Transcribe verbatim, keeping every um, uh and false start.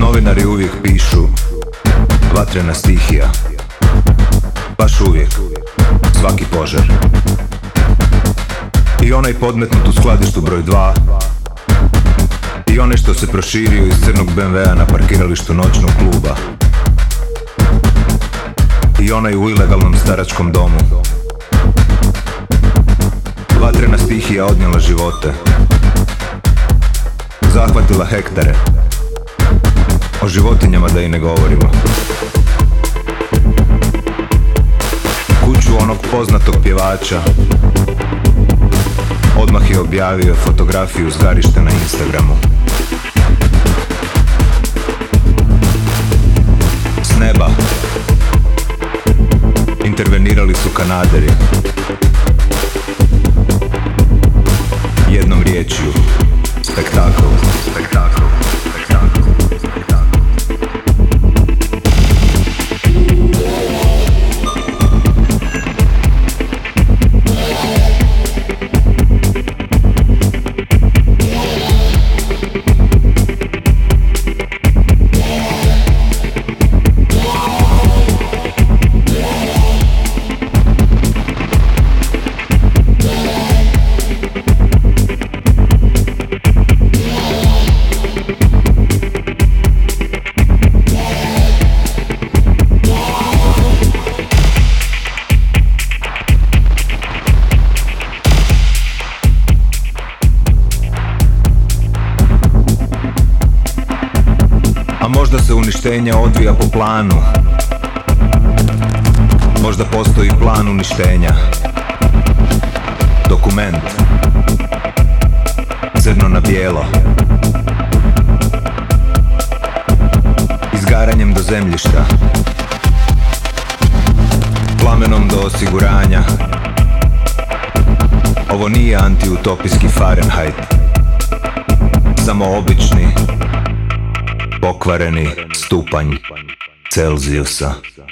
Novinari uvijek pišu vatrena stihija. Baš uvijek, svaki požar. I onaj podmetnut u skladištu broj dva. I onaj što se proširio iz crnog be em vea na parkiralištu noćnog kluba. I onaj u ilegalnom staračkom domu. Vatrena stihija odnijela živote, zahvatila hektare. O životinjama da i ne govorimo. Kuću onog poznatog pjevača odmah je objavio fotografiju zgarišta na Instagramu. S neba intervenirali su Kanaderi. Jednom riječju, spektakl, spektakl, spektakl, spektakl. Možda se uništenje odvija po planu. Možda postoji plan uništenja. Dokument. Crno na bijelo. Izgaranjem do zemljišta. Plamenom do osiguranja. Ovo nije antiutopijski Fahrenheit. Samo obični pokvareni stupanj Celzijusa.